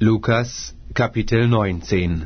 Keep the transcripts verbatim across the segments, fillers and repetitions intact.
Lukas, Kapitel neunzehn.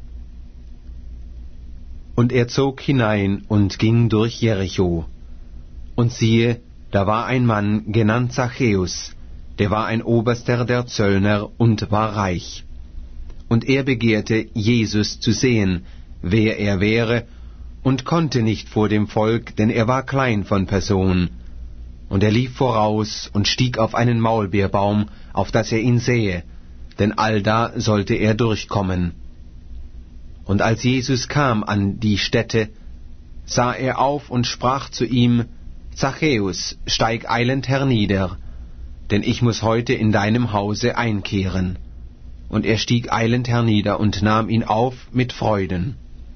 Und er zog hinein und ging durch Jericho. Und siehe, da war ein Mann, genannt Zachäus, der war ein Oberster der Zöllner und war reich. Und er begehrte, Jesus zu sehen, wer er wäre, und konnte nicht vor dem Volk, denn er war klein von Person. Und er lief voraus und stieg auf einen Maulbeerbaum, auf dass er ihn sähe, denn allda sollte er durchkommen. Und als Jesus kam an die Stätte, sah er auf und sprach zu ihm, Zachäus, steig eilend hernieder, denn ich muß heute in deinem Hause einkehren. Und er stieg eilend hernieder und nahm ihn auf mit Freuden.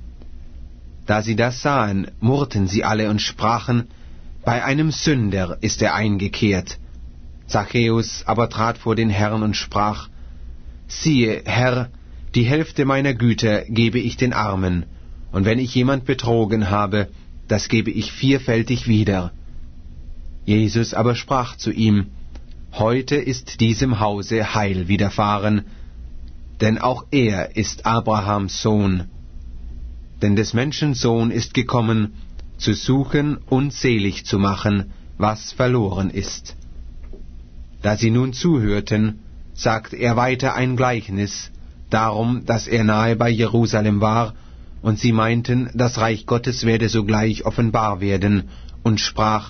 Da sie das sahen, murrten sie alle und sprachen, bei einem Sünder ist er eingekehrt. Zachäus aber trat vor den Herrn und sprach, siehe, Herr, die Hälfte meiner Güter gebe ich den Armen, und wenn ich jemand betrogen habe, das gebe ich vierfältig wieder. Jesus aber sprach zu ihm, heute ist diesem Hause Heil widerfahren, denn auch er ist Abrahams Sohn. Denn des Menschen Sohn ist gekommen, zu suchen und selig zu machen, was verloren ist. Da sie nun zuhörten, sagte er weiter ein Gleichnis, darum, dass er nahe bei Jerusalem war, und sie meinten, das Reich Gottes werde sogleich offenbar werden, und sprach,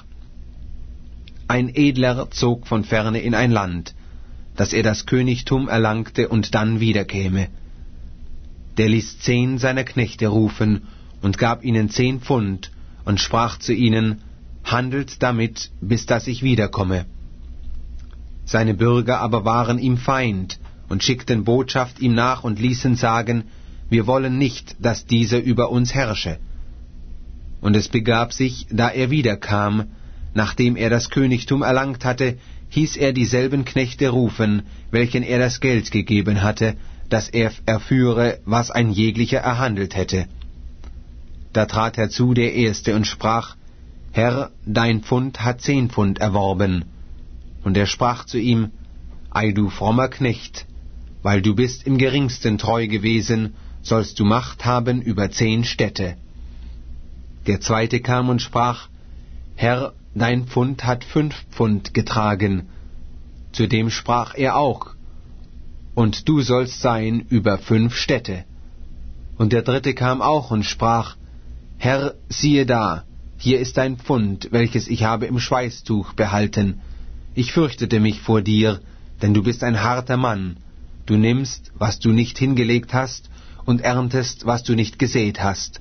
ein Edler zog von ferne in ein Land, dass er das Königtum erlangte und dann wiederkäme. Der ließ zehn seiner Knechte rufen und gab ihnen zehn Pfund und sprach zu ihnen, handelt damit, bis dass ich wiederkomme. Seine Bürger aber waren ihm Feind und schickten Botschaft ihm nach und ließen sagen, wir wollen nicht, dass dieser über uns herrsche. Und es begab sich, da er wiederkam, nachdem er das Königtum erlangt hatte, hieß er dieselben Knechte rufen, welchen er das Geld gegeben hatte, dass er erführe, was ein jeglicher erhandelt hätte. Da trat herzu der Erste und sprach, Herr, dein Pfund hat zehn Pfund erworben. Und er sprach zu ihm, ei du frommer Knecht, weil du bist im geringsten treu gewesen, sollst du Macht haben über zehn Städte. Der Zweite kam und sprach, Herr, dein Pfund hat fünf Pfund getragen. Zu dem sprach er auch, und du sollst sein über fünf Städte. Und der Dritte kam auch und sprach, Herr, siehe da, hier ist dein Pfund, welches ich habe im Schweißtuch behalten. Ich fürchtete mich vor dir, denn du bist ein harter Mann. Du nimmst, was du nicht hingelegt hast, und erntest, was du nicht gesät hast.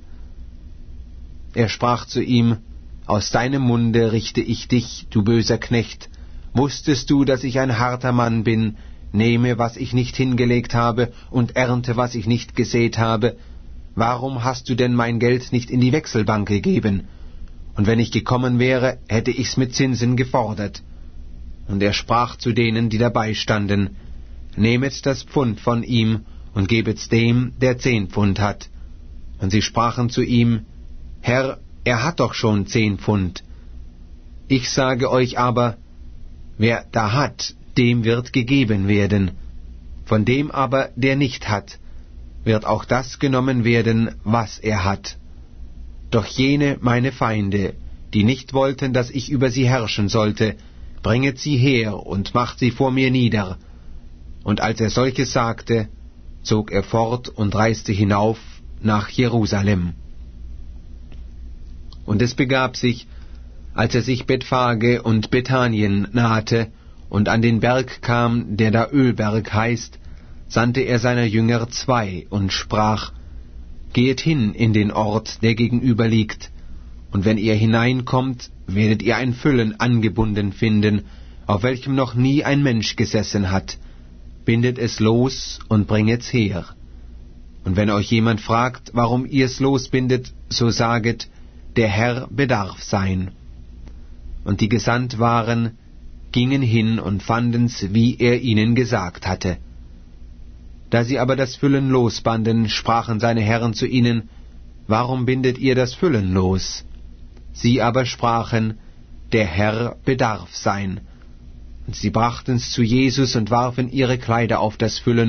Er sprach zu ihm, aus deinem Munde richte ich dich, du böser Knecht. Wusstest du, dass ich ein harter Mann bin, nehme, was ich nicht hingelegt habe, und ernte, was ich nicht gesät habe? Warum hast du denn mein Geld nicht in die Wechselbank gegeben? Und wenn ich gekommen wäre, hätte ich's mit Zinsen gefordert. Und er sprach zu denen, die dabei standen, nehmet das Pfund von ihm und gebet's dem, der zehn Pfund hat. Und sie sprachen zu ihm, Herr, er hat doch schon zehn Pfund. Ich sage euch aber, wer da hat, dem wird gegeben werden. Von dem aber, der nicht hat, wird auch das genommen werden, was er hat. Doch jene meine Feinde, die nicht wollten, dass ich über sie herrschen sollte, bringet sie her und macht sie vor mir nieder. Und als er solches sagte, zog er fort und reiste hinauf nach Jerusalem. Und es begab sich, als er sich Bethphage und Bethanien nahte und an den Berg kam, der da Ölberg heißt, sandte er seiner Jünger zwei und sprach, Gehet hin in den Ort, der gegenüber liegt, und wenn ihr hineinkommt, werdet ihr ein Füllen angebunden finden, auf welchem noch nie ein Mensch gesessen hat. Bindet es los und bringet's her. Und wenn euch jemand fragt, warum ihr's losbindet, so saget, der Herr bedarf sein. Und die gesandt waren, gingen hin und fanden's, wie er ihnen gesagt hatte. Da sie aber das Füllen losbanden, sprachen seine Herren zu ihnen, warum bindet ihr das Füllen los? Sie aber sprachen, der Herr bedarf sein. Und sie brachten's zu Jesus und warfen ihre Kleider auf das Füllen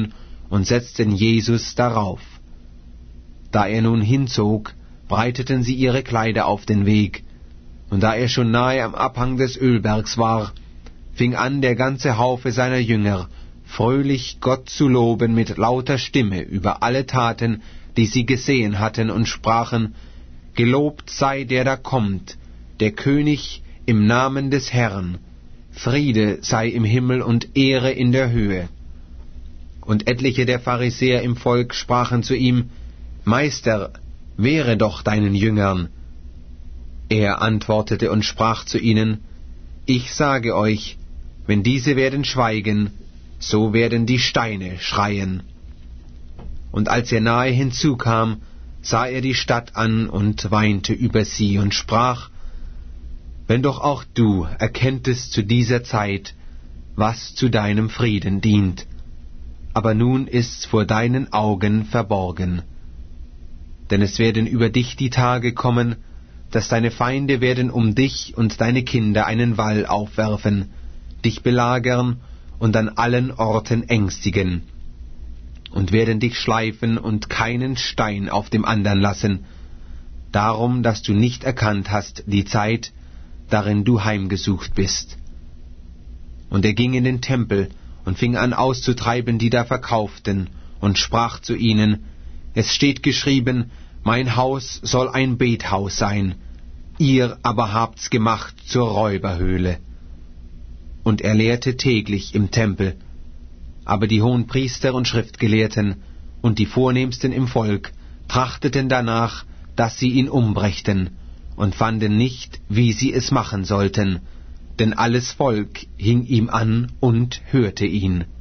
und setzten Jesus darauf. Da er nun hinzog, breiteten sie ihre Kleider auf den Weg, und da er schon nahe am Abhang des Ölbergs war, fing an der ganze Haufe seiner Jünger, fröhlich Gott zu loben mit lauter Stimme über alle Taten, die sie gesehen hatten, und sprachen: Gelobt sei der da kommt, der König im Namen des Herrn. Friede sei im Himmel und Ehre in der Höhe. Und etliche der Pharisäer im Volk sprachen zu ihm: Meister, wehre doch deinen Jüngern. Er antwortete und sprach zu ihnen: Ich sage euch, wenn diese werden schweigen, so werden die Steine schreien. Und als er nahe hinzukam, sah er die Stadt an und weinte über sie und sprach: Wenn doch auch du erkenntest zu dieser Zeit, was zu deinem Frieden dient, aber nun ist's vor deinen Augen verborgen. Denn es werden über dich die Tage kommen, dass deine Feinde werden um dich und deine Kinder einen Wall aufwerfen, dich belagern und an allen Orten ängstigen, und werden dich schleifen und keinen Stein auf dem andern lassen, darum, dass du nicht erkannt hast die Zeit, darin du heimgesucht bist. Und er ging in den Tempel und fing an auszutreiben, die da verkauften, und sprach zu ihnen: Es steht geschrieben, mein Haus soll ein Bethaus sein, ihr aber habt's gemacht zur Räuberhöhle. Und er lehrte täglich im Tempel. Aber die Hohenpriester und Schriftgelehrten und die Vornehmsten im Volk trachteten danach, dass sie ihn umbrächten, und fanden nicht, wie sie es machen sollten, denn alles Volk hing ihm an und hörte ihn.